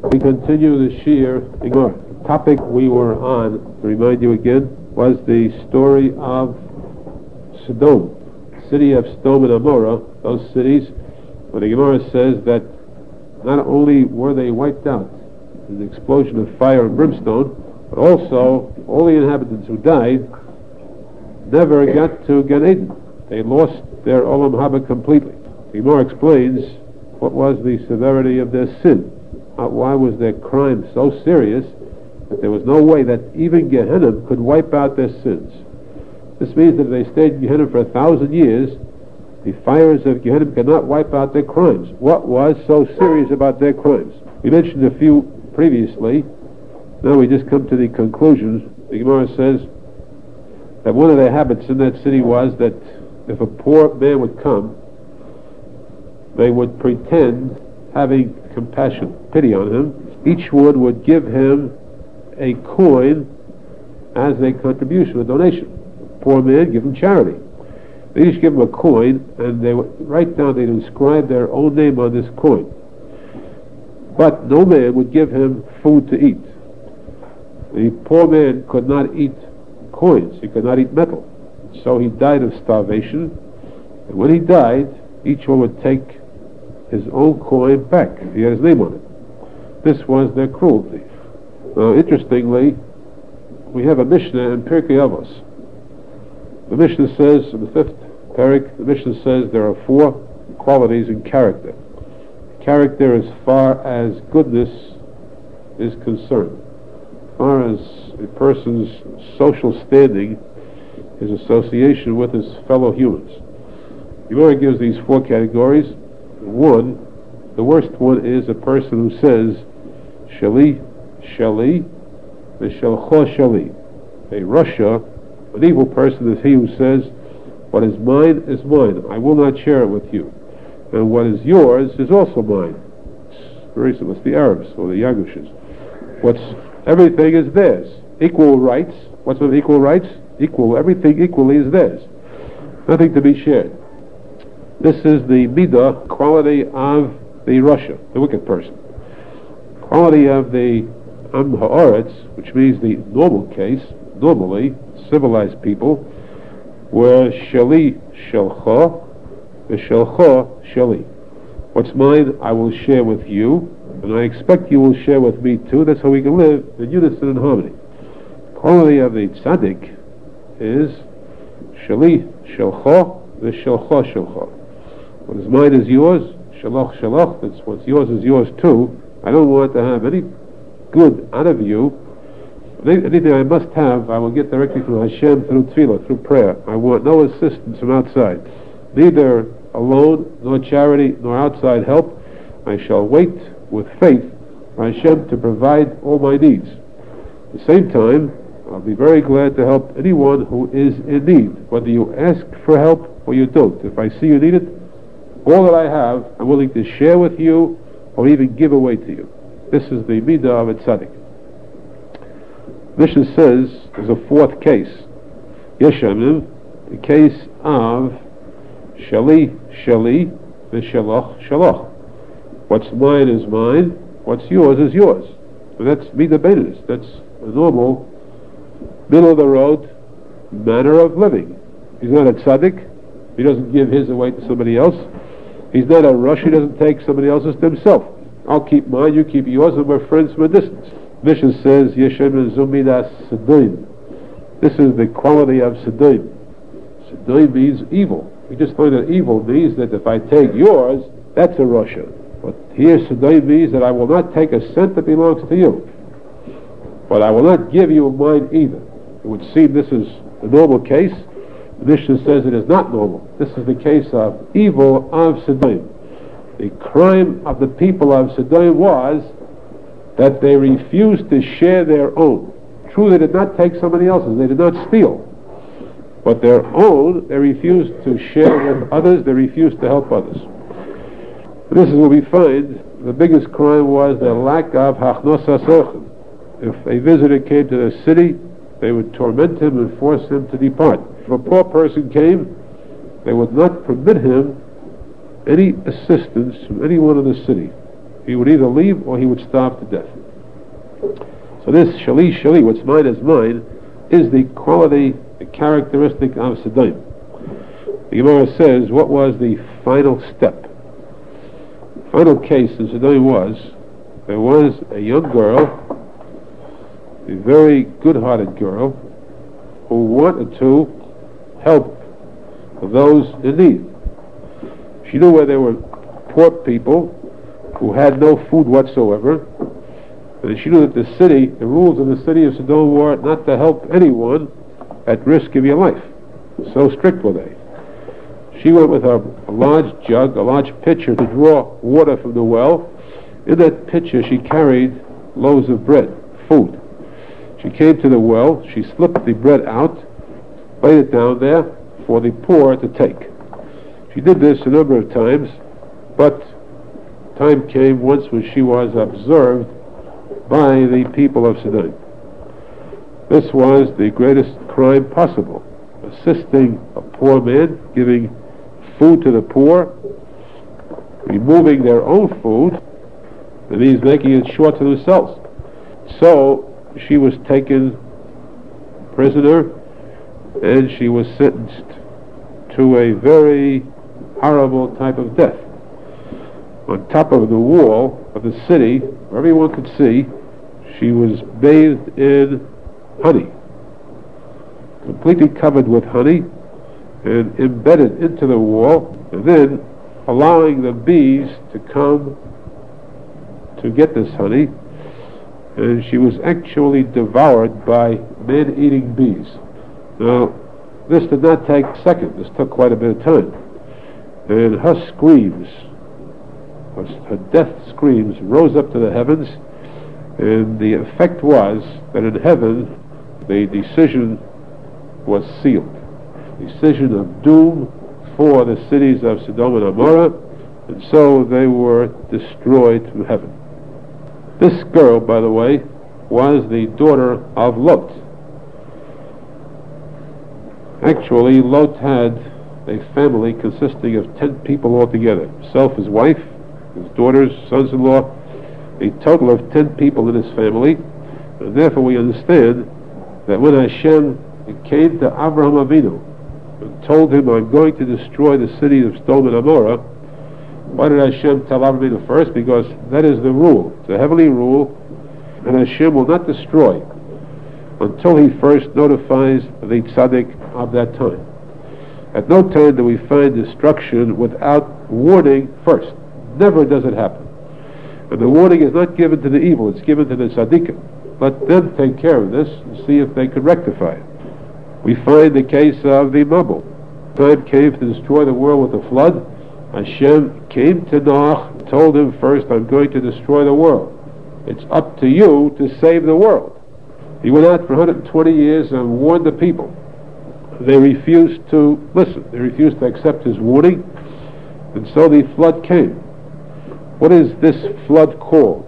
We continue the Shir Gemara. The topic we were on, to remind you again, was the story of Sodom, city of Sodom and Amorah, those cities where the Gemara says that not only were they wiped out in the explosion of fire and brimstone, but also all the inhabitants who died never got to Gan Eden. They lost their Olam Haba completely. The Gemara explains what was the severity of their sin. Why was their crime so serious that there was no way that even Gehenna could wipe out their sins? This means that if they stayed in Gehenna for 1,000 years, the fires of Gehenna cannot wipe out their crimes. What was so serious about their crimes? We mentioned a few previously. Now we just come to the conclusions. The Gemara says that one of their habits in that city was that if a poor man would come, they would pretend having compassion, pity on him. Each one would give him a coin as a contribution, a donation. Poor man, give him charity. They each give him a coin, and they would write down, they'd inscribe their own name on this coin. But no man would give him food to eat. The poor man could not eat coins, he could not eat metal. So he died of starvation, and when he died, each one would take his own coin back. He had his name on it. This was their cruelty. Interestingly, we have a Mishnah in Pirkei Avos. The Mishnah says, in the 5th parak, the Mishnah says there are 4 qualities in character. Character as far as goodness is concerned. As far as a person's social standing, his association with his fellow humans. The Gemara gives these 4 categories. One, the worst one is a person who says, Shali, Shali, Vishalcho Shali. A Rasha, an evil person is he who says, what is mine is mine. I will not share it with you. And what is yours is also mine. It's very similar. It's the Arabs or the Yagushes. Everything is theirs. Equal rights. What's with equal rights? Equal. Everything equally is theirs. Nothing to be shared. This is the midah, quality of the Rasha, the wicked person. Quality of the Am Ha'aretz, which means the normal case, normally civilized people, where Shali Shalcha, Vishalcha Shali. What's mine, I will share with you, and I expect you will share with me too. That's how we can live in unison and harmony. Quality of the tzaddik is Shali Shalcha, Vishalcha Shalcha. What is mine is yours, Shalach Shalach, that's what's yours is yours too. I don't want to have any good out of you. Anything I must have, I will get directly from Hashem through tefillah, through prayer. I want no assistance from outside. Neither alone, nor charity, nor outside help. I shall wait with faith for Hashem to provide all my needs. At the same time, I'll be very glad to help anyone who is in need, whether you ask for help or you don't. If I see you need it, all that I have, I'm willing to share with you or even give away to you. This is the midah of a tzaddik. Mishnah says there's a 4th case. Yeshamim, the case of Shali, Shali, Vishalach, Shalach. What's mine is mine, what's yours is yours. So that's midah beinus. That's a normal, middle of the road manner of living. He's not a tzaddik. He doesn't give his away to somebody else. He's not a rush. He doesn't take somebody else's to himself. I'll keep mine, you keep yours, and we're friends from a distance. Mishnah says, Yeshem Zumidas Sedoim. This is the quality of Sedoim. Sedoim means evil. We just learned that evil means that if I take yours, that's a Rasha. But here Sedoim means that I will not take a cent that belongs to you. But I will not give you mine either. It would seem this is the normal case. The Mishnah says it is not normal. This is the case of evil of Sodom. The crime of the people of Sodom was that they refused to share their own. True, they did not take somebody else's. They did not steal. But their own, they refused to share with others. They refused to help others. And this is what we find. The biggest crime was their lack of hachnosas orchim. If a visitor came to the city, they would torment him and force him to depart. If a poor person came, they would not permit him any assistance from anyone in the city. He would either leave or he would starve to death. So this shali, what's mine is mine, is the quality, the characteristic of Sodom. The Gemara says, what was the final step? The final case in Sodom was, there was a young girl, a very good-hearted girl, who wanted to help those in need. She knew where there were poor people who had no food whatsoever, and she knew that the rules of the city of Sodom were not to help anyone at risk of your life. So strict were they. She went with a large jug, a large pitcher to draw water from the well. In that pitcher she carried loaves of bread, food. She came to the well, she slipped the bread out, laid it down there for the poor to take. She did this a number of times, but time came once when she was observed by the people of Sodom. This was the greatest crime possible, assisting a poor man, giving food to the poor, removing their own food, that means making it short to themselves. So she was taken prisoner and she was sentenced to a very horrible type of death. On top of the wall of the city, where everyone could see, she was bathed in honey, completely covered with honey and embedded into the wall, and then allowing the bees to come to get this honey, and she was actually devoured by man-eating bees. Now, this did not take a second. This took quite a bit of time. And her screams, her death screams, rose up to the heavens, and the effect was that in heaven the decision was sealed. Decision of doom for the cities of Sodom and Amorah, and so they were destroyed from heaven. This girl, by the way, was the daughter of Lot. Actually, Lot had a family consisting of 10 people altogether. Himself, his wife, his daughters, sons-in-law, a total of 10 people in his family. And therefore we understand that when Hashem came to Abraham Avinu and told him, I'm going to destroy the city of Sodom and Amorah, why did Hashem tell Abraham Avinu first? Because that is the rule. It's a heavenly rule, and Hashem will not destroy until he first notifies the tzaddik of that time. At no time do we find destruction without warning first. Never does it happen. And the warning is not given to the evil, it's given to the tzaddikim. Let them take care of this and see if they could rectify it. We find the case of the Mabul. Time came to destroy the world with a flood. Hashem came to Noah and told him first, I'm going to destroy the world. It's up to you to save the world. He went out for 120 years and warned the people. They refused to listen. They refused to accept his warning. And so the flood came. What is this flood called?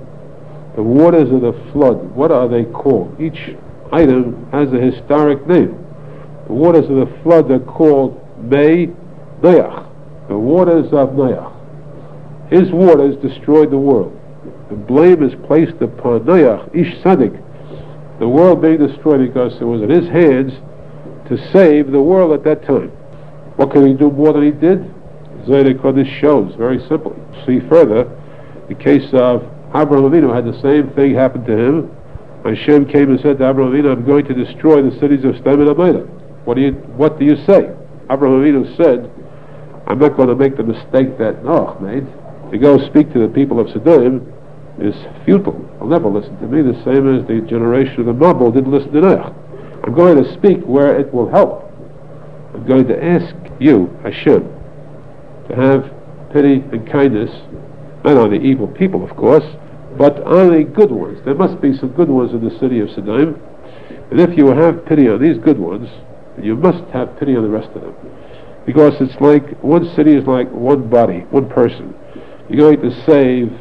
The waters of the flood, what are they called? Each item has a historic name. The waters of the flood are called Mei Noach, the waters of Noach. His waters destroyed the world. The blame is placed upon Noach, Ish Tzaddik, the world being destroyed because it was in his hands to save the world at that time. What could he do more than he did? Zohar Kodesh shows very simply. See further, the case of Abraham Avinu had the same thing happen to him. Hashem came and said to Abraham Avinu, I'm going to destroy the cities of Sodom and Amorah. What do you say? Abraham Avinu said, I'm not going to make the mistake that Noach made. To go speak to the people of Sodom is futile. They'll never listen to me, the same as the generation of the Mabul didn't listen to Noach. I'm going to speak where it will help. I'm going to ask you, Hashem, to have pity and kindness, not on the evil people, of course, but on the good ones. There must be some good ones in the city of Sodom, and if you have pity on these good ones, you must have pity on the rest of them. Because it's like, one city is like one body, one person. You're going to save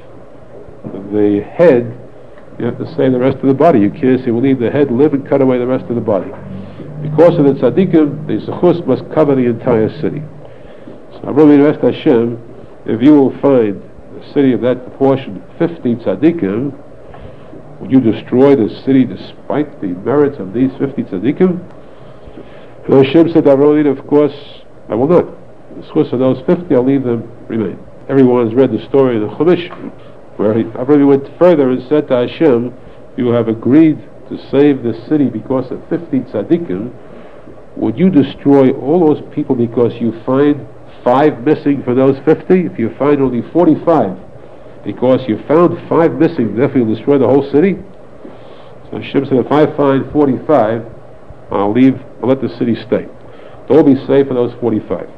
the head, you have to save the rest of the body. You can't say, we'll leave the head live and cut away the rest of the body. Because of the tzaddikim, the zechus must cover the entire city. So I really ask Hashem, if you will find the city of that proportion 50 tzaddikim, would you destroy the city despite the merits of these 50 tzaddikim? And Hashem said, of course, I will not. The schus of those 50, I'll leave them remain. Everyone has read the story in the Chumash, where Avraham went further and said to Hashem, you have agreed to save the city because of 50 tzaddikim. Would you destroy all those people because you find 5 missing for those 50? If you find only 45, because you found 5 missing, therefore you'll destroy the whole city? So Hashem said, if I find 45, I'll let the city stay. They'll all be saved for those 45.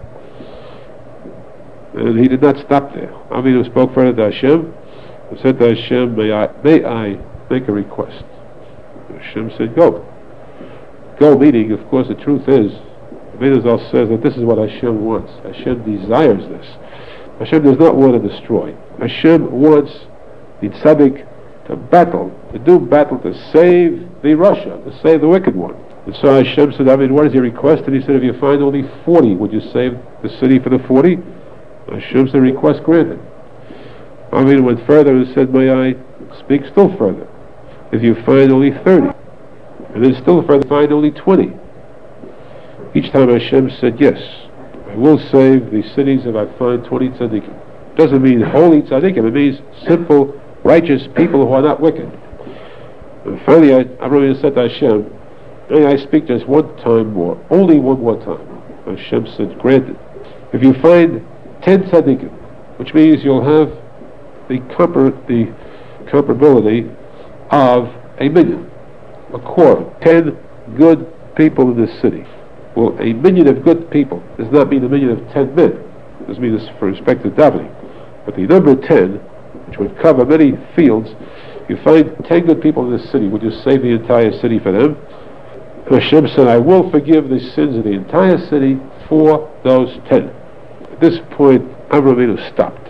And he did not stop there. Avinu spoke further to Hashem and said to Hashem, may I make a request? Hashem said, go. Go, meaning, of course, the truth is, Vedazal says that this is what Hashem wants. Hashem desires this. Hashem does not want to destroy. Hashem wants the tzaddik to do battle to save the Russia, to save the wicked one. And so Hashem said, what is your request? And he said, if you find only 40, would you save the city for the 40? Hashem said, request granted. Amin went further and said, may I speak still further? If you find only 30, and then still further find only 20. Each time Hashem said, yes, I will save the cities if I find 20 tzaddikim. Doesn't mean holy tzaddikim, it means simple, righteous people who are not wicked. And finally, Abraham said to Hashem, may I speak just one time more, only one more time? Hashem said, granted. If you find 10 tzaddikim, which means you'll have the comparability of a million, a quorum, 10 good people in this city. Well, a million of good people does not mean a million of 10 men. It doesn't mean this for respect to davening. But the number 10, which would cover many fields, you find 10 good people in this city, would you save the entire city for them? Hashem said, I will forgive the sins of the entire city for those 10. At this point, Avraham stopped.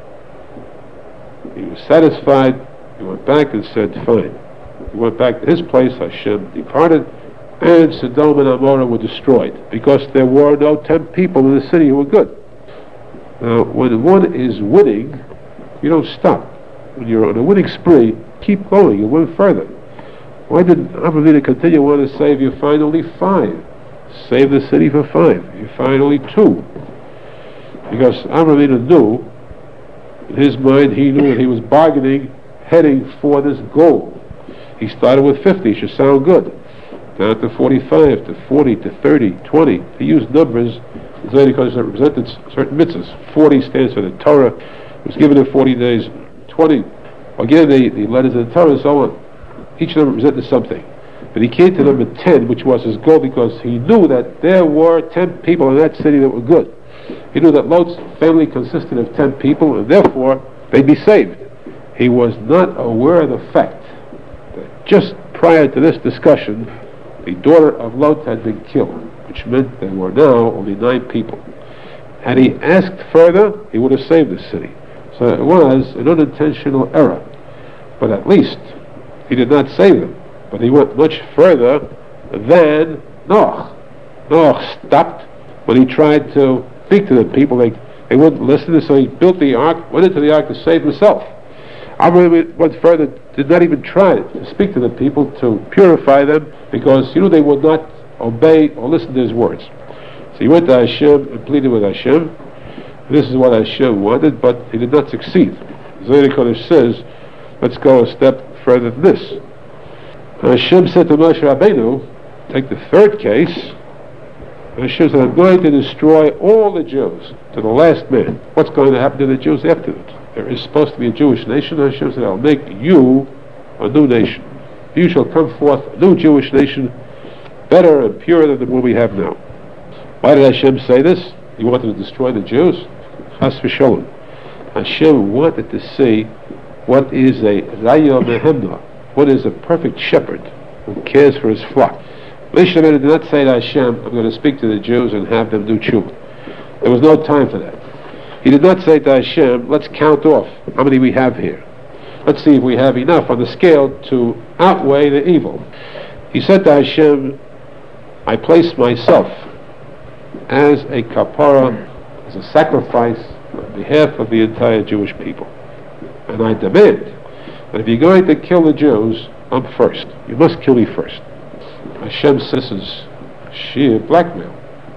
He was satisfied. He went back and said, fine. He went back to his place. Hashem departed, and Sodom and Amorah were destroyed because there were no 10 people in the city who were good. Now, when one is winning, you don't stop. When you're on a winning spree, keep going. You win further. Why did Avraham continue on to say, if you find only 5, save the city for 5. If you find only 2, because Avraham knew, in his mind, he knew that he was bargaining, heading for this goal. He started with 50, it should sound good. Down to 45, to 40, to 30, 20. He used numbers because it represented certain mitzvahs. 40 stands for the Torah. It was given in 40 days. 20, again, the letters of the Torah and so on. Each of them represented something. But he came to number 10, which was his goal, because he knew that there were 10 people in that city that were good. He knew that Lot's family consisted of 10 people, and therefore they'd be saved. He was not aware of the fact that just prior to this discussion, the daughter of Lot had been killed, which meant there were now only 9 people. Had he asked further, he would have saved the city. So it was an unintentional error. But at least he did not save them. But he went much further than Noach. Noach stopped when he tried to speak to the people. They wouldn't listen, so he built the ark, went into the ark to save himself. Abraham went further, did not even try to speak to the people to purify them, because he knew they would not obey or listen to his words. So he went to Hashem and pleaded with Hashem. This is what Hashem wanted, but he did not succeed. Zohar Kodesh says, let's go a step further than this. Hashem said to Moshe Rabbeinu, take the third case. Hashem said, I'm going to destroy all the Jews to the last man. What's going to happen to the Jews after that? There is supposed to be a Jewish nation. Hashem said, I'll make you a new nation. You shall come forth a new Jewish nation, better and purer than the one we have now. Why did Hashem say this? He wanted to destroy the Jews? Chas v'sholem. Hashem wanted to see what is a Raya Mehemna, what is a perfect shepherd who cares for his flock. Moshe did not say to Hashem, I'm going to speak to the Jews and have them do tshuva. There was no time for that. He did not say to Hashem, let's count off how many we have here. Let's see if we have enough on the scale to outweigh the evil. He said to Hashem, I place myself as a kapara, as a sacrifice on behalf of the entire Jewish people. and I demand that if you're going to kill the Jews, I'm first. You must kill me first. Hashem says, this is sheer blackmail.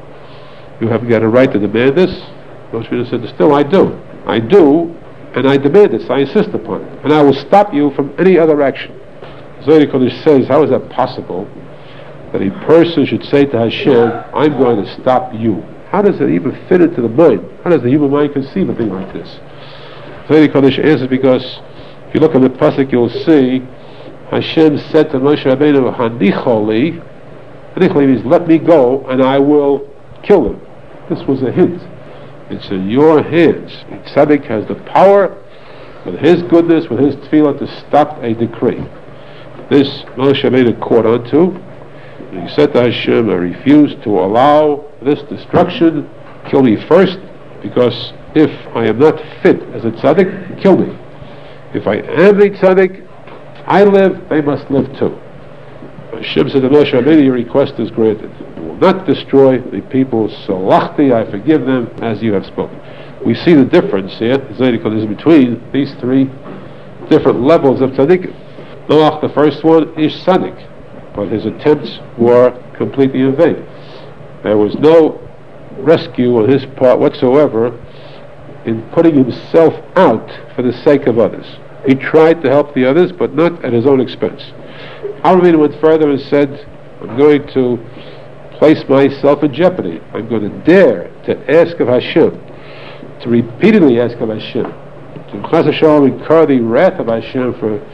You haven't got a right to demand this. Moshe Rabbeinu said, still I do. I do, and I demand this. I insist upon it. And I will stop you from any other action. Zohar Kodesh says, how is that possible that a person should say to Hashem, I'm going to stop you? How does it even fit into the mind? How does the human mind conceive a thing like this? Zohar Kodesh answers because if you look at the pasuk, you'll see Hashem said to Moshe Rabbeinu, Hanicholi. Hanicholi means let me go and I will kill them. This was a hint. It's in your hands. The tzaddik has the power, with his goodness, with his tefillah, to stop a decree. This Moshe Rabbeinu caught onto. And he said to Hashem, I refuse to allow this destruction. Kill me first, because if I am not fit as a tzaddik, kill me. If I am a tzaddik, I live, they must live too. Hashem said to Moshe Rabbeinu, your request is granted. You will not destroy the people. Salachti, I forgive them as you have spoken. We see the difference here, is between these three different levels of tzaddik. Noach, the first one, is tzaddik, but his attempts were completely in vain. There was no rescue on his part whatsoever in putting himself out for the sake of others. He tried to help the others, but not at his own expense. Avram went further and said, I'm going to place myself in jeopardy. I'm going to dare to ask of Hashem, to repeatedly ask of Hashem, to Chas Hashem incur the wrath of Hashem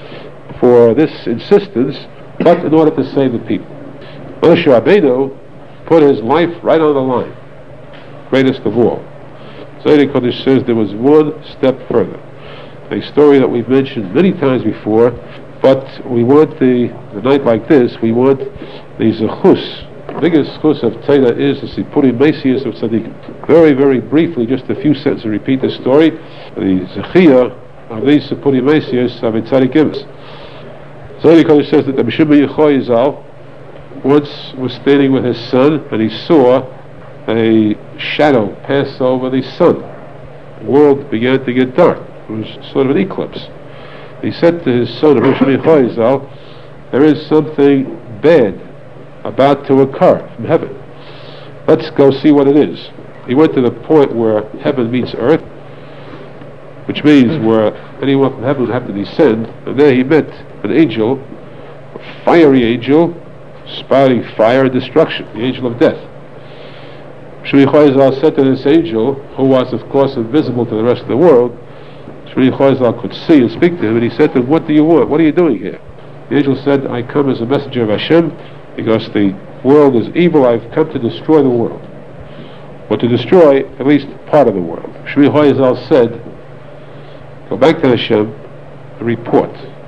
for this insistence, but in order to save the people. Moshe Rabbeinu put his life right on the line, greatest of all. Zohar Kodesh says there was one step further. A story that we've mentioned many times before, but we want the night like this, we want the zechus. The biggest zechus of Torah is the Sipurim Meisius of Tzaddikim. Very, very briefly, just a few sentences to repeat the story. The zechiyah of these Sipurim Meisius of Tzaddikim. Zohar Kodesh says that the Mishima Yechoy Zal once was standing with his son, and he saw a shadow pass over the sun. The world began to get dark. It was sort of an eclipse. He said to his son, there is something bad about to occur from heaven. Let's go see what it is. He went to the point where heaven meets earth, which means where anyone from heaven would have to descend, and there he met an angel, a fiery angel, spouting fire and destruction, the angel of death. Shri Chayzal said to this angel, who was of course invisible to the rest of the world, Shri Chayzal could see and speak to him, and he said to him, what do you want? What are you doing here? The angel said, I come as a messenger of Hashem, because the world is evil. I've come to destroy the world, or to destroy at least part of the world. Shri Chayzal said, go back to Hashem and report,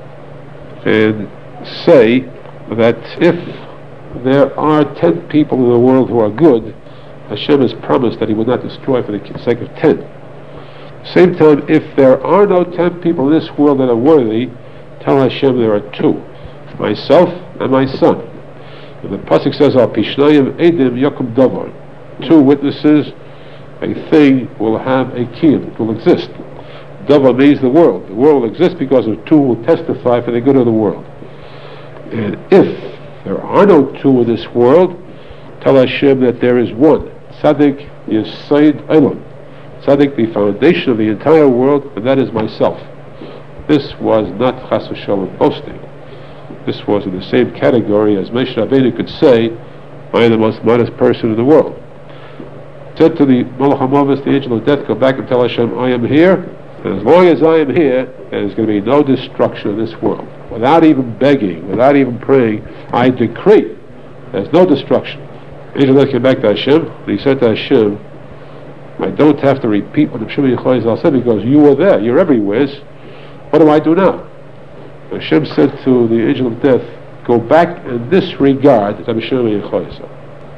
and say that if there are 10 people in the world who are good, Hashem has promised that He would not destroy for the sake of 10. At the same time, if there are no 10 people in this world that are worthy, tell Hashem there are 2, myself and my son. And the pasuk says, Al Pishnayim Edim Yakum Davar. 2 witnesses, a thing will have a kiyum, it will exist. Davar means the world. The world will exist because of 2 who will testify for the good of the world. And if there are no 2 in this world, tell Hashem that there is 1. Tzaddik Yesod Olam. Tzaddik, the foundation of the entire world, and that is myself. This was not Chas v'Shalom boasting. This was in the same category as Moshe Rabbeinu could say, I am the most modest person in the world. Said to the Malach HaMavis, the angel of death, go back and tell Hashem, I am here, and as long as I am here, there is going to be no destruction of this world. Without even begging, without even praying, I decree there's no destruction. The angel of death came back to Hashem, and he said to Hashem, I don't have to repeat what the Shimon Yechoyzal said, because you were there, you're everywhere. What do I do now? Hashem said to the angel of death, go back and disregard the Shimon Yechoyzal.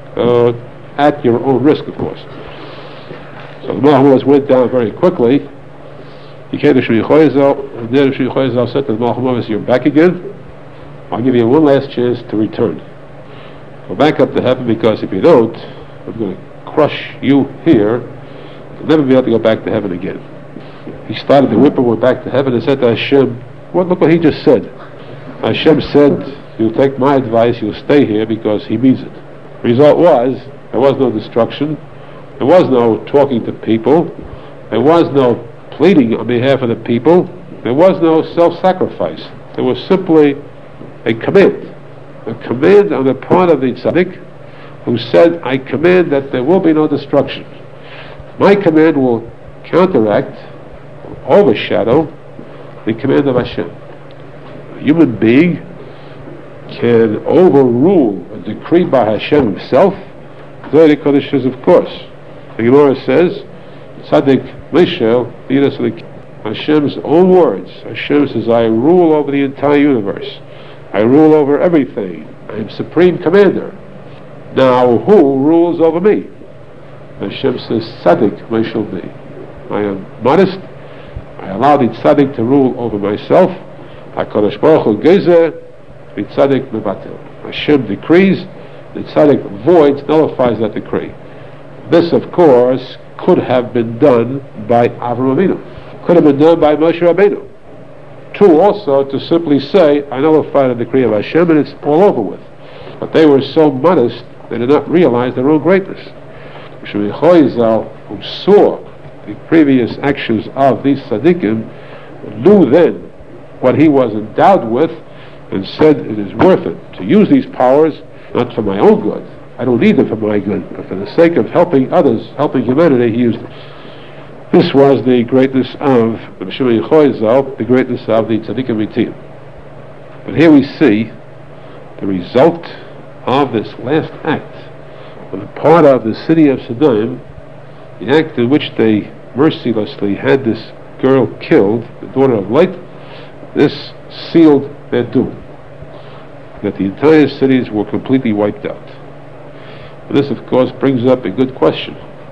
At your own risk, of course. So the Malach went down very quickly. He came to Shri Yechoyzal, and then Shri Yechoyzal said to the Malach HaMavis, you're back again? I'll give you one last chance to return. Go back up to heaven, because if you don't, I'm going to crush you here. You'll never be able to go back to heaven again. He started to whip and went back to heaven and said to Hashem, look what he just said. Hashem said, you'll take my advice, you'll stay here because he means it. The result was, there was no destruction, there was no talking to people, there was no pleading on behalf of the people, there was no self-sacrifice. There was simply a command on the part of the tzaddik who said, I command that there will be no destruction. My command will counteract, overshadow the command of Hashem. A human being can overrule a decree by Hashem himself. Zohar Kodesh says, of course. The Gemara says, Tzaddik Meshel, Hashem's own words. Hashem says, I rule over the entire universe. I rule over everything. I am supreme commander. Now who rules over me? Hashem says, Tzaddik Meshel me. I am modest. I allow the tzaddik to rule over myself. HaKadosh Baruch Hu gezer, the tzaddik mevatel. Hashem decrees, the tzaddik voids, nullifies that decree. This, of course, could have been done by Avraham Avinu. Could have been done by Moshe Rabbeinu. True also to simply say, I nullify the decree of Hashem and it's all over with. But they were so modest, they did not realize their own greatness. Who saw the previous actions of these tzaddikim, knew then what he was endowed with, and said it is worth it to use these powers, not for my own good. I don't need them for my good, but for the sake of helping others, helping humanity, he used them. This was the greatness of the Shimon Yochai, the greatness of the tzaddikim Mitim. But here we see the result of this last act on the part of the city of Sodom, the act in which they mercilessly had this girl killed, the daughter of Lot. This sealed their doom, that the entire cities were completely wiped out. And this, of course, brings up a good question,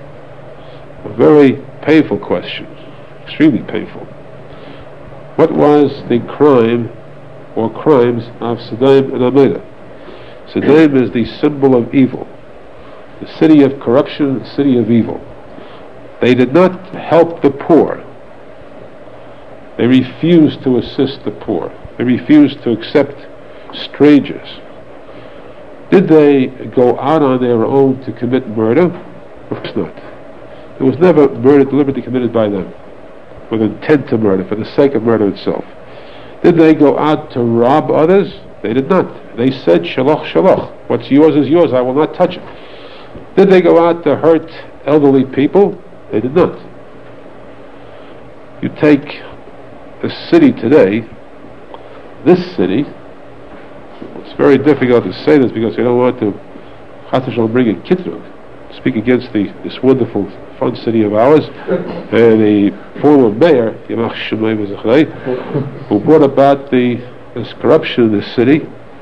a very painful question, extremely painful. What was the crime or crimes of Sodom and Amorah? Sodom is the symbol of evil, the city of corruption, the city of evil. They did not help the poor. They refused to assist the poor. They refused to accept strangers. Did they go out on their own to commit murder? Of course not. There was never murder deliberately committed by them with intent to murder, for the sake of murder itself. Did they go out to rob others? They did not. They said, Shaloch, Shaloch. What's yours is yours, I will not touch it. Did they go out to hurt elderly people? They did not. You take the city today, this city, it's very difficult to say this because I don't want to bring a kitrug, speak against this wonderful, fun city of ours, and the former mayor, who brought about this corruption in the city,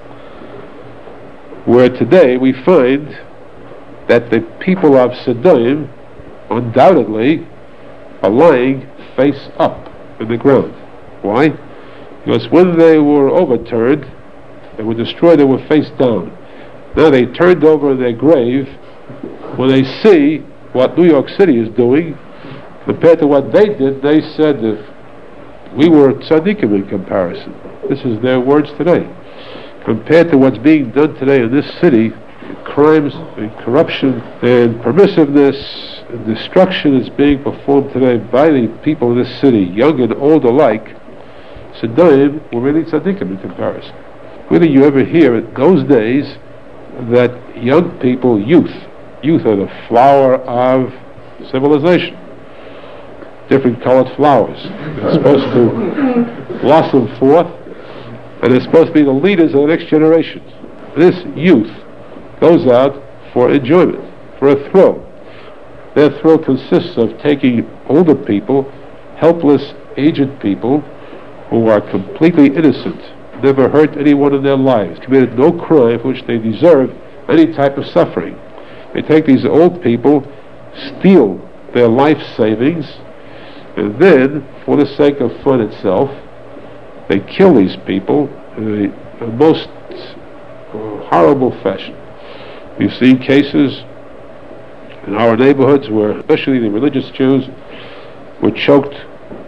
where today we find that the people of Sodom undoubtedly are lying face up in the ground. Why? Because when they were overturned, they were destroyed, they were face down. Now they turned over in their grave. When they see what New York City is doing compared to what they did, they said that we were tzaddikim in comparison. This is their words today. Compared to what's being done today in this city, crimes and corruption and permissiveness and destruction is being performed today by the people in this city, young and old alike. Sodom were really tzaddikim in comparison. When did you ever hear in those days that young people, youth are the flower of civilization? Different colored flowers. They're supposed to blossom forth, and they're supposed to be the leaders of the next generation. This youth goes out for enjoyment, for a thrill. Their thrill consists of taking older people, helpless, aged people, who are completely innocent, never hurt anyone in their lives, committed no crime for which they deserve any type of suffering. They take these old people, steal their life savings, and then, for the sake of fun itself, they kill these people in a most horrible fashion. We've seen cases in our neighborhoods where, especially the religious Jews, were choked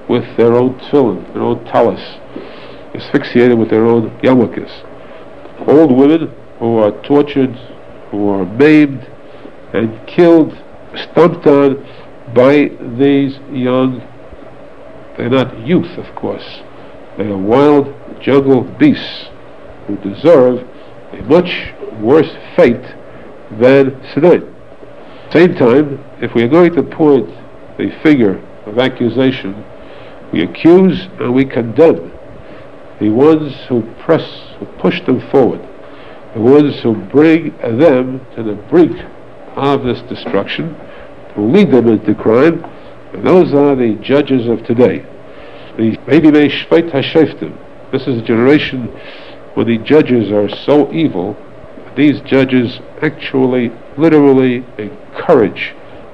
with their own tefillin, their own talis, asphyxiated with their own yarmulkes. Old women who are tortured, who are maimed and killed, stomped on by these young, they're not youth, of course, they are wild jungle beasts who deserve a much worse fate than Sidon. Same time, if we are going to point the finger of accusation, we accuse and we condemn the ones who push them forward, the ones who bring them to the brink of this destruction, who lead them into crime, and those are the judges of today. The Meivimei Shveit HaShoftim. This is a generation where the judges are so evil. These judges actually, literally encourage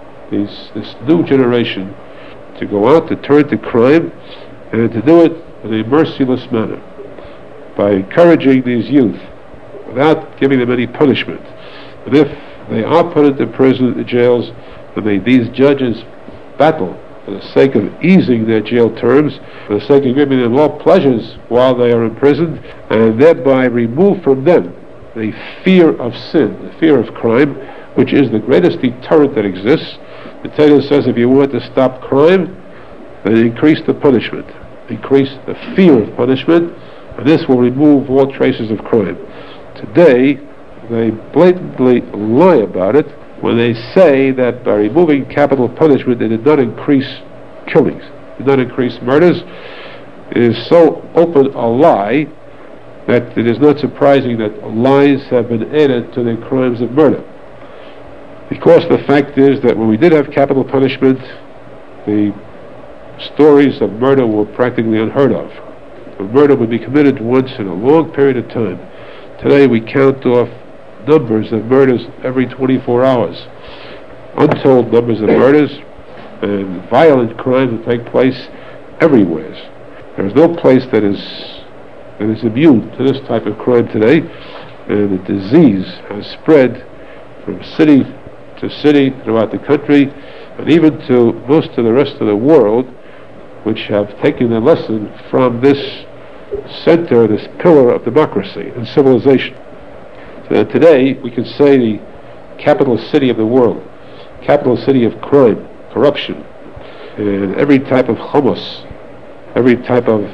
this new generation to go out to turn to crime and to do it in a merciless manner by encouraging these youth without giving them any punishment. And if they are put into prison, the jails, then these judges battle for the sake of easing their jail terms, for the sake of giving them all pleasures while they are imprisoned, and thereby remove from them the fear of sin, the fear of crime, which is the greatest deterrent that exists. The Torah says if you want to stop crime, then increase the punishment, increase the fear of punishment, and this will remove all traces of crime. Today, they blatantly lie about it when they say that by removing capital punishment they did not increase killings, did not increase murders. It is so open a lie that it is not surprising that lies have been added to the crimes of murder. Because the fact is that when we did have capital punishment, the stories of murder were practically unheard of. Murder would be committed once in a long period of time. Today we count off numbers of murders every 24 hours. Untold numbers of murders and violent crimes that take place everywhere. There is no place that is immune to this type of crime today, and the disease has spread from city to city throughout the country, and even to most of the rest of the world, which have taken a lesson from this center, this pillar of democracy and civilization. So that today we can say the capital city of the world, capital city of crime, corruption, and every type of hummus, every type of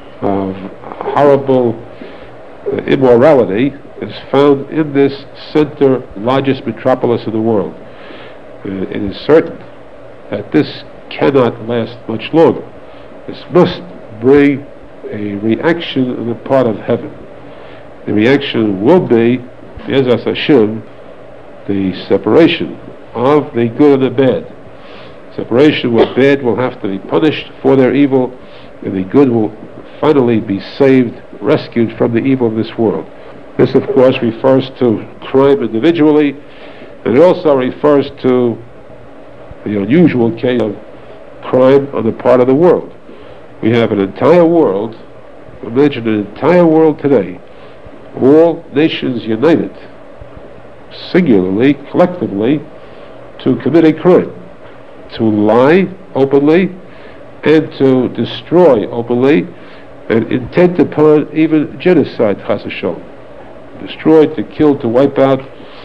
horrible immorality is found in this center, largest metropolis of the world. It is certain that this cannot last much longer. This must bring a reaction on the part of heaven. The reaction will be, Be'ezras Hashem, the separation of the good and the bad. Separation where bad will have to be punished for their evil, and the good will finally be saved, rescued from the evil of this world. This, of course, refers to crime individually, and it also refers to the unusual case of crime on the part of the world. We have an entire world, imagine an entire world today, all nations united, singularly, collectively, to commit a crime, to lie openly, and to destroy openly, and intent upon even genocide, chas v'shalom. Destroy, to kill, to wipe out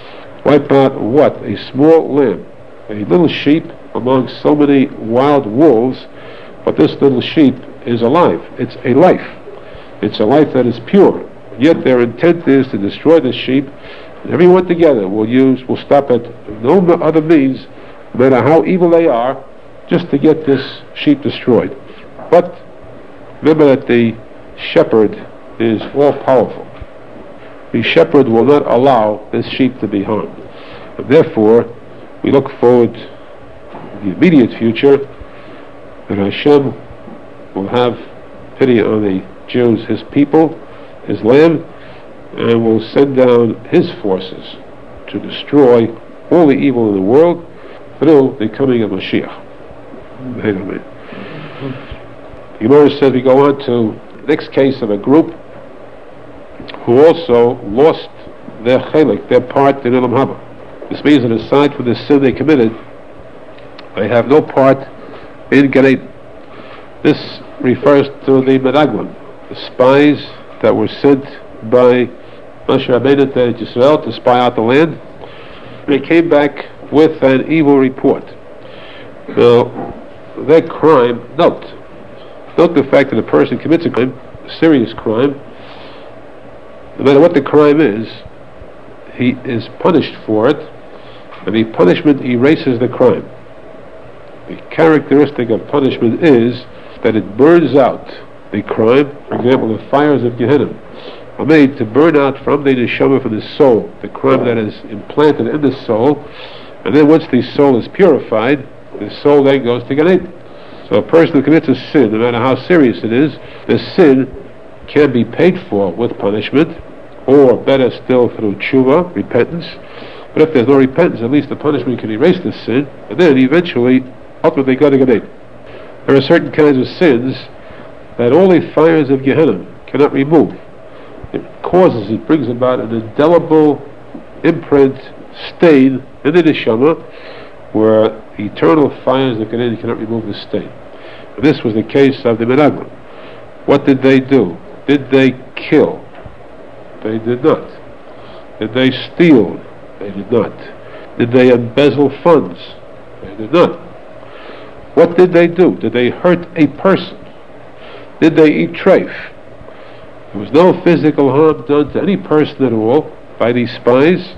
what? A small lamb, a little sheep among so many wild wolves, but this little sheep is alive. It's a life. It's a life that is pure. Yet their intent is to destroy the sheep, and everyone together will stop at no other means, no matter how evil they are, just to get this sheep destroyed. But remember that the shepherd is all-powerful. The shepherd will not allow this sheep to be harmed. And therefore, we look forward to the immediate future that Hashem will have pity on the Jews, His people, His land, and will send down His forces to destroy all the evil in the world through the coming of Mashiach. Amen. The Gemara says we go on to the next case of a group who also lost their chelik, their part in Olam Haba. This means that aside from the sin they committed, they have no part in Gan Eden. This refers to the Meraglim, the spies that were sent by Moshe Rabbeinu to Yisrael to spy out the land. They came back with an evil report. Now, their crime, note the fact that a person commits a crime, a serious crime. No matter what the crime is, he is punished for it, and the punishment erases the crime. The characteristic of punishment is that it burns out the crime. For example, the fires of Gehenna are made to burn out from the neshama, from the soul, the crime that is implanted in the soul, and then once the soul is purified, the soul then goes to Gan Eden. So a person who commits a sin, no matter how serious it is, the sin can be paid for with punishment, or better still through tshuva, repentance. But if there's no repentance, at least the punishment can erase the sin, and then eventually, ultimately go to Gan Eden. There are certain kinds of sins that all the fires of Gehenna cannot remove. It brings about an indelible imprint, stain in the neshama, where the eternal fires of Gan Eden cannot remove the stain. And this was the case of the Meraglim. What did they do? Did they kill? They did not. Did they steal? They did not. Did they embezzle funds? They did not. What did they do? Did they hurt a person? Did they eat treif? There was no physical harm done to any person at all by these spies.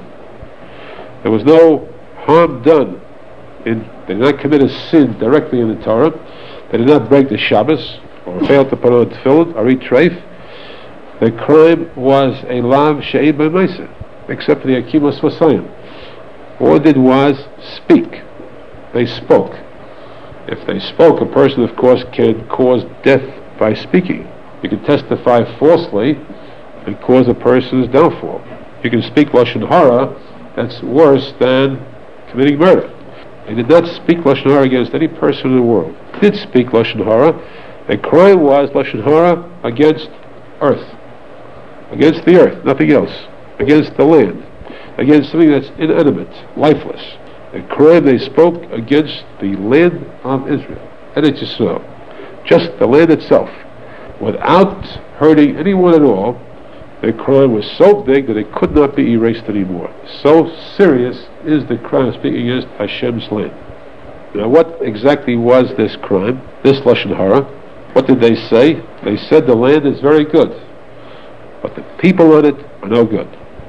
There was no harm done. They did not commit a sin directly in the Torah. They did not break the Shabbos, or fail to put on tefillin, or eat treif. The crime was a lav she'ed b'maisa, except for the Akimas Vasayim. All they did was speak. They spoke. If they spoke, a person, of course, can cause death by speaking. You can testify falsely and cause a person's downfall. You can speak Lashon Hara, that's worse than committing murder. They did not speak Lashon Hara against any person in the world. They did speak Lashon Hara. The crime was Lashon Hara against earth. Against the earth, nothing else. Against the land. Against something that's inanimate, lifeless. The crime they spoke against the land of Israel, Eretz Yisrael, just the land itself, without hurting anyone at all. The crime was so big that it could not be erased anymore. So serious is the crime of speaking against Hashem's land. Now, what exactly was this crime, this Lashon Hara? What did they say? They said the land is very good, but the people on it are no good.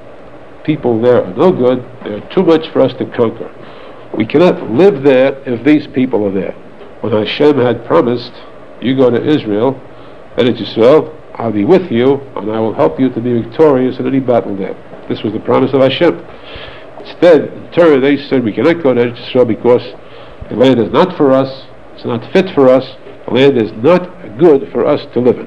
People there are no good. They are too much for us to conquer. We cannot live there if these people are there. When Hashem had promised, you go to Israel, Eretz Yisrael, I'll be with you, and I will help you to be victorious in any battle there. This was the promise of Hashem. Instead, in turn, they said, we cannot go to Eretz Yisrael because the land is not for us, it's not fit for us, the land is not good for us to live in.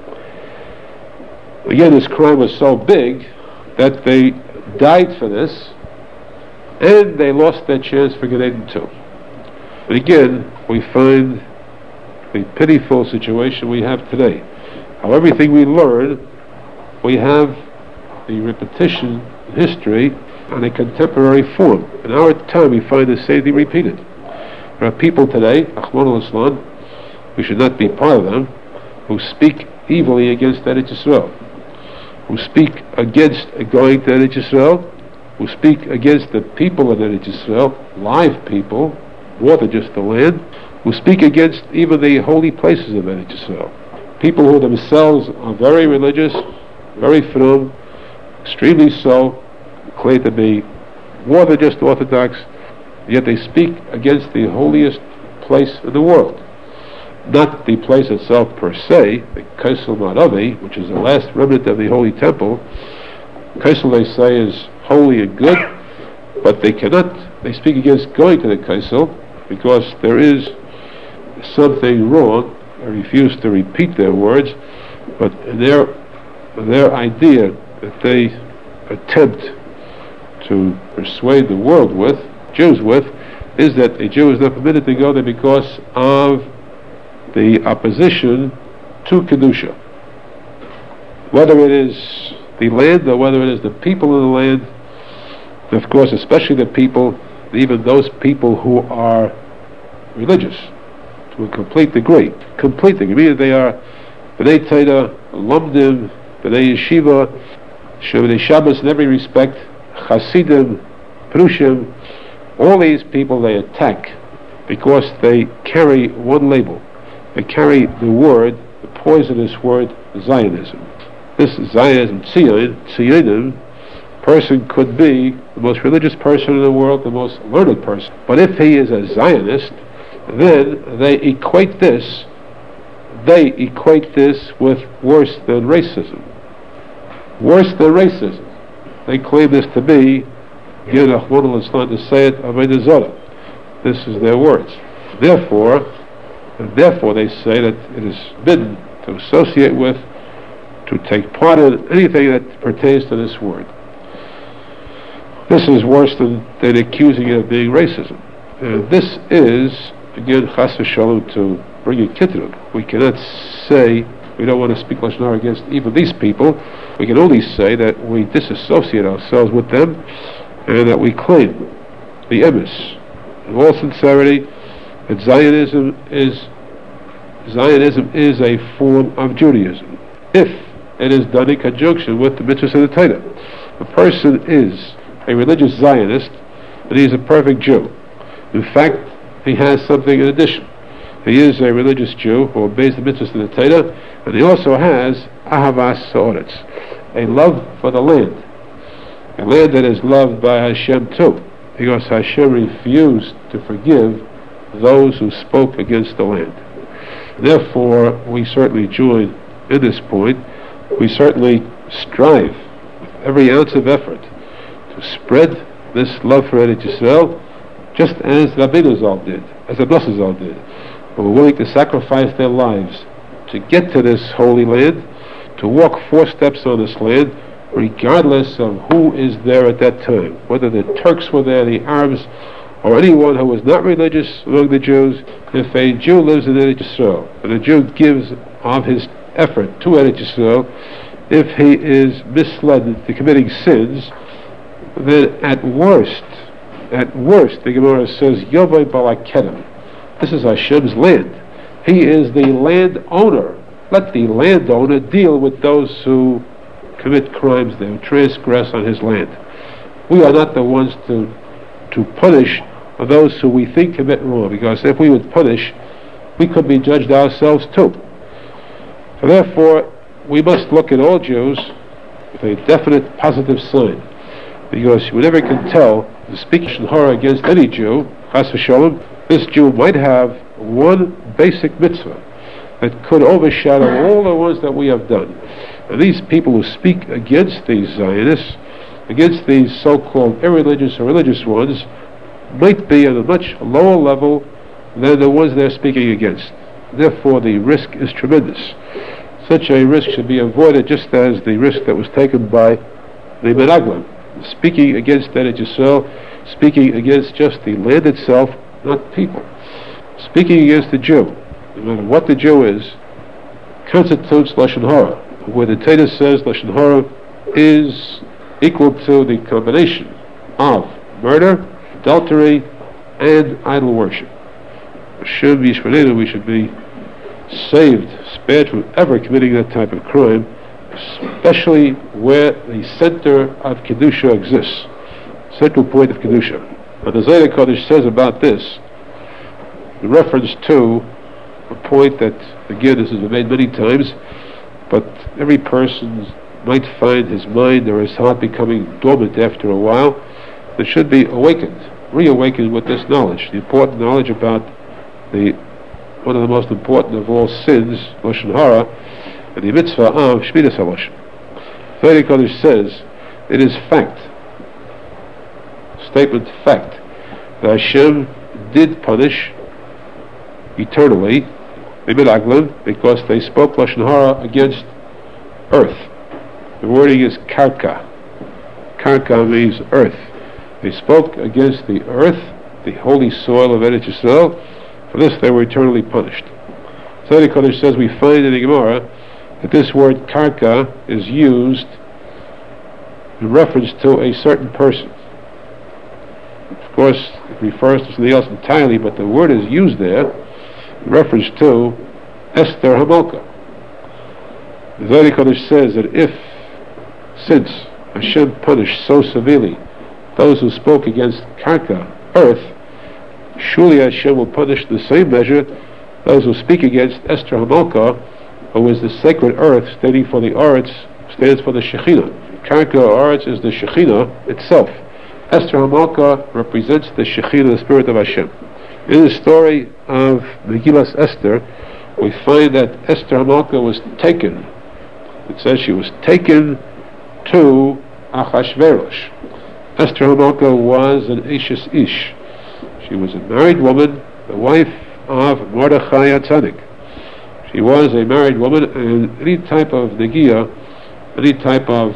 Again, this crime was so big that they died for this, and they lost their chance for Gan Eden too. But again, we find the pitiful situation we have today. How everything we learn, we have the repetition in history on a contemporary form. In our time, we find the same thing repeated. There are people today, Achmanu Islam, we should not be part of them, who speak evilly against Eretz Yisrael, who speak against going to Eretz Yisrael, who speak against the people of Eretz Yisrael, live people, more than just the land, who speak against even the holy places of Eretz Yisrael. People who themselves are very religious, very frum, extremely so, claim to be more than just Orthodox, yet they speak against the holiest place in the world. Not the place itself per se, the Kaisel Maravi, which is the last remnant of the Holy Temple. Kaisel, they say, is holy and good, but they speak against going to the Kaisel because there is something wrong. They refuse to repeat their words, but their idea that they attempt to persuade the world with, Jews with, is that a Jew is not permitted to go there because of the opposition to Kedusha. Whether it is the land or whether it is the people of the land, and of course especially the people, even those people who are religious, to a complete degree. Complete degree, meaning they are B'nai Torah, Lomdim, B'nai Yeshiva, Shomrei Shabbos in every respect, Chasidim, Prushim. All these people they attack because they carry one label. They carry the word, the poisonous word, Zionism. This Zionism, Zionim, person could be the most religious person in the world, the most learned person. But if he is a Zionist, then they equate this with worse than racism. Worse than racism. They claim this to be, to say it, Avodah Zarah. This is their words. Therefore they say that it is forbidden to associate with, to take part in anything that pertains to this word. This is worse than accusing it of being racism. And this is, again, chas v'shalom, to bring a kitrut. We cannot say, we don't want to speak Lashon Hara against even these people. We can only say that we disassociate ourselves with them and that we claim the emes. In all sincerity, that Zionism is a form of Judaism, if it is done in conjunction with the mitzvahs of the Torah. A person is a religious Zionist, and he is a perfect Jew. In fact, he has something in addition. He is a religious Jew who obeys the mitzvahs of the Torah, and he also has ahavas ha'aretz, a love for the land, a land that is loved by Hashem too, because Hashem refused to forgive those who spoke against the land. Therefore, we certainly join in this point. We certainly strive with every ounce of effort to spread this love for Eretz Yisrael, just as Rabbeinu Zal did, as Abba Zal did, who were willing to sacrifice their lives to get to this holy land, to walk 4 steps on this land, regardless of who is there at that time, whether the Turks were there, the Arabs, or anyone who was not religious among the Jews. If a Jew lives in Eretz Yisrael, and a Jew gives of his effort to Eretz Yisrael, if he is misled into committing sins, then at worst, the Gemara says, Yovai Balakedem. This is Hashem's land. He is the landowner. Let the landowner deal with those who commit crimes there, who transgress on his land. We are not the ones to punish those who we think commit wrong, because if we would punish, we could be judged ourselves too. So therefore, we must look at all Jews with a definite positive sign, because you never can tell, to speak Lashon Hara against any Jew, chas v'shalom, this Jew might have one basic mitzvah that could overshadow all the ones that we have done. And these people who speak against these Zionists, against these so-called irreligious or religious ones, might be at a much lower level than the ones they're speaking against. Therefore, the risk is tremendous. Such a risk should be avoided, just as the risk that was taken by the Meraglim, speaking against Eretz Yisrael, speaking against just the land itself, not people. Speaking against the Jew, no matter what the Jew is, constitutes Lashon Hara, where the Torah says Lashon Hara is equal to the combination of murder, adultery, and idol worship. Hashem Yishmarenu, we should be saved, spared from ever committing that type of crime, especially where the center of Kedusha exists, central point of Kedusha. And the Zohar Kodesh says about this, in reference to a point that, again, this has been made many times, but every person might find his mind or his heart becoming dormant after a while, that should be reawakened with this knowledge, the important knowledge about one of the most important of all sins, Lashon Hara, and the mitzvah of Shmiras HaLashon. Zohar Kodesh says, it is fact, statement fact, that Hashem did punish eternally the Meraglim because they spoke Lashon Hara against earth. The wording is karka. Karka means earth. They spoke against the earth, the holy soil of Eretz Yisrael. For this they were eternally punished. Zohar Kodesh says, we find in the Gemara that this word karka is used in reference to a certain person. Of course, it refers to something else entirely, but the word is used there reference to Esther Hamalka. The Zohar Kodesh says that since Hashem punished so severely those who spoke against Karka, earth, surely Hashem will punish in the same measure those who speak against Esther Hamalka, who is the sacred earth, standing for the Aretz, stands for the Shekhinah. Karka Aretz is the Shekhinah itself. Esther Hamalka represents the Shekhinah, the Spirit of Hashem. In the story of Megillas Esther, we find that Esther Hamalka was taken. It says she was taken to Achashverosh. Esther Hamalka was an Eshes Ish. She was a married woman, the wife of Mordechai HaTzadik. She was a married woman, and any type of negia, any type of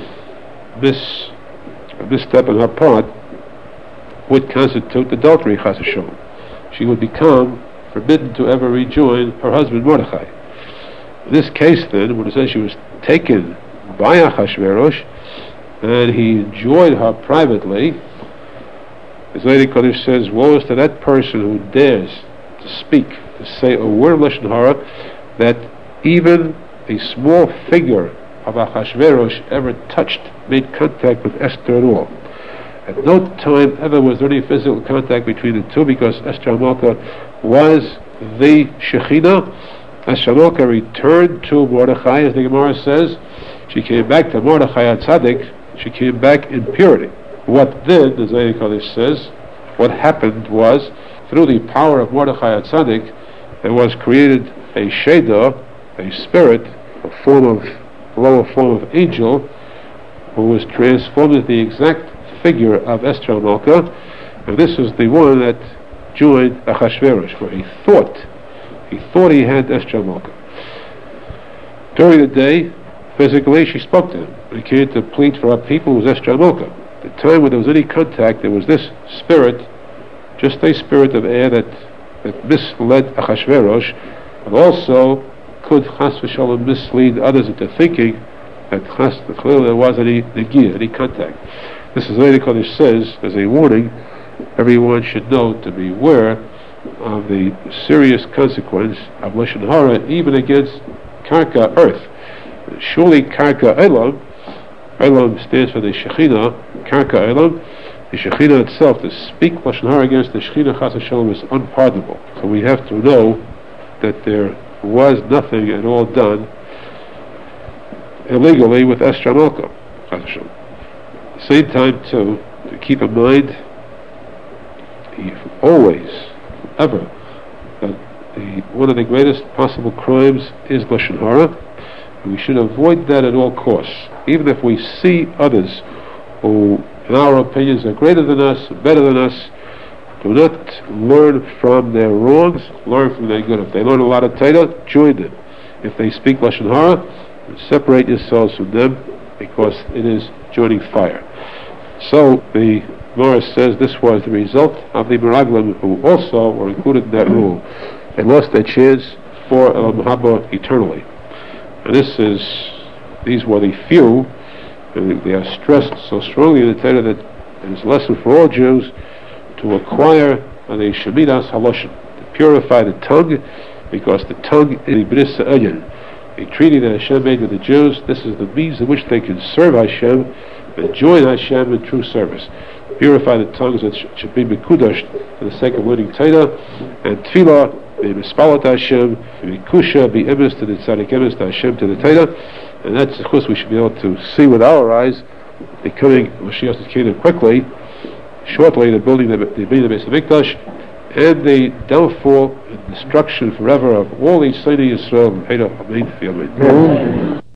misstep on her part would constitute adultery, chas v'sholom. She would become forbidden to ever rejoin her husband Mordechai. In this case then, when it says she was taken by Achashverosh, and he enjoyed her privately, the Zohar Kodesh says, woe is to that person who dares to speak, to say a word of Lashon Hara, that even a small figure of Achashverosh ever touched, made contact with Esther at all. At no time ever was there any physical contact between the two, because Esther Hamalka was the Shekhinah. Esther Hamalka returned to Mordechai, as the Gemara says. She came back to Mordechai HaTzadik. She came back in purity. What then, the Zohar Kodesh says, what happened was, through the power of Mordechai HaTzadik, there was created a Sheda, a spirit, a lower form of angel, who was transformed into the exact figure of Esther Hamalka, and this is the one that joined Achashverosh, where he thought he had Esther Hamalka. During the day, physically, she spoke to him. When he came to plead for our people, it was Esther Hamalka. The time when there was any contact, there was this spirit, just a spirit of air that misled Achashverosh, but also could chas v'sholom mislead others into thinking that clearly there was any negia, any contact. This is what the Kodesh says as a warning. Everyone should know to beware of the serious consequence of Lashon Hara, even against Karka, earth. Surely Karka Elam stands for the Shekhinah, Karka Elam. The Shekhinah itself, to speak Lashon Hara against the Shekhinah chas v'sholom is unpardonable. So we have to know that there was nothing at all done illegally with Esther Hamalka, chas v'sholom. At the same time, too, to keep in mind, always, ever, that one of the greatest possible crimes is Lashon Hara. We should avoid that at all costs. Even if we see others who, in our opinions, are greater than us, better than us, do not learn from their wrongs, learn from their good. If they learn a lot of Torah, join them. If they speak Lashon Hara, separate yourselves from them, because it is joining fire. So the Gemara says this was the result of the Meraglim, who also were included in that rule. They lost their chance for Elam Haba eternally. And these were the few, and they are stressed so strongly in the Torah that it is a lesson for all Jews to acquire the Shemidas Haloshin, to purify the tongue, because the tongue is the Bris Ha'elyon, a treaty that Hashem made with the Jews. This is the means in which they can serve Hashem and join Hashem in true service. Purify the tongues that should be mekudash for the sake of learning Torah, and Tefillah, be mispalat Hashem, be kusha, be emes to the tzaddik, emes to Hashem, to the Torah, and that's, of course, we should be able to see with our eyes the coming Mashiach's kingdom quickly, shortly, the building the Beis Hamikdash, and the downfall and destruction forever of all these Seinei Yisrael, Amen.